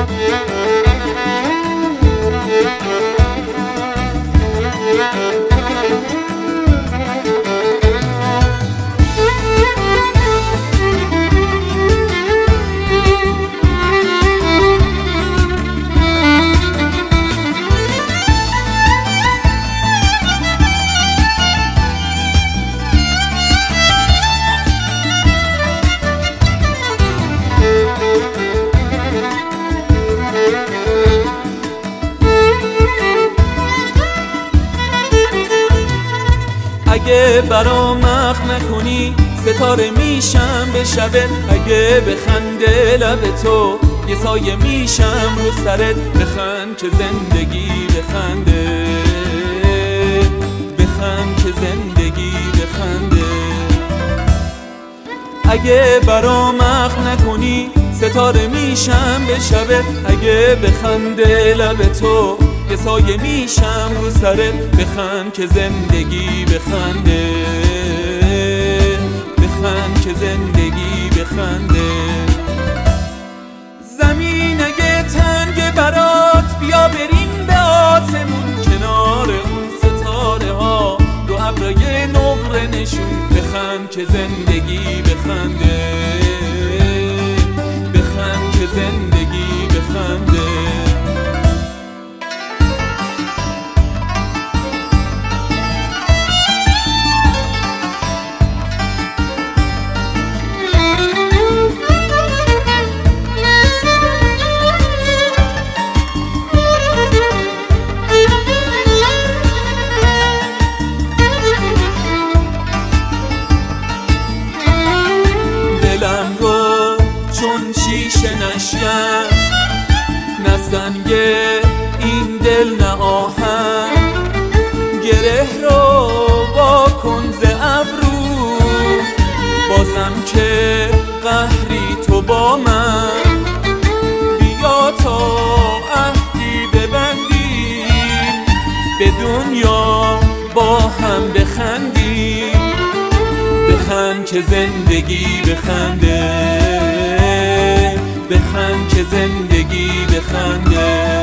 اگه برام مخ نکنی ستاره میشم به شبت، اگه بخنده لب تو یه سایه میشم رو سرت. بخند که زندگی بخنده، بخند که زندگی بخنده. اگه برام مخ نکنی ستاره میشم به شبت، اگه بخنده لب تو یه سایه میشم رو سرت. بخند که زندگی بخنده، بخند که زندگی بخنده. زمین اگه تنگ برات بیا بریم به آسمون، کنار اون ستاره ها رو ابرای نقره نشون. بخند که زندگی بخنده، بخند که زندگی بخنده. دلم رو چون شیشه نشکن، نه سنگ این دل نه آهن. گره رو واکن ز ابرو، بازم که قهری تو با من. بیا تا عهدی ببندیم، به دنیا با هم بخندیم. بخند که زندگی بخنده، بخند که زندگی بخنده.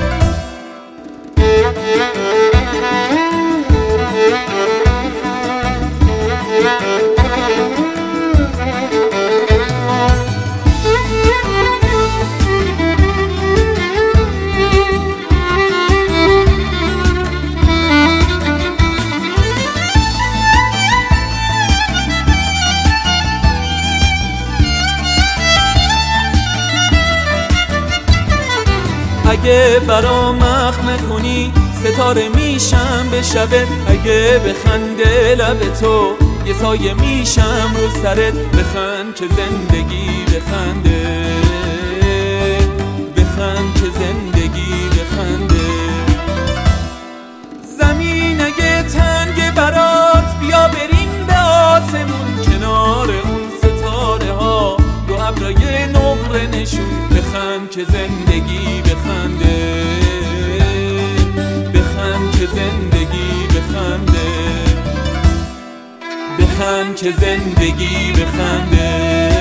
اگه برام مخ نکنی ستاره میشم به شبت، اگه بخنده لب تو یه سایه میشم رو سرت. بخند که زندگی بخنده، بخند که زندگی بخنده. زمین اگه تنگ برات بیا بریم به آسمون، کنار اون ستاره ها رو ابرای نقره نشون. بخند که زندگی بخنده، بخند که زندگی بخنده. بخند که زندگی بخنده.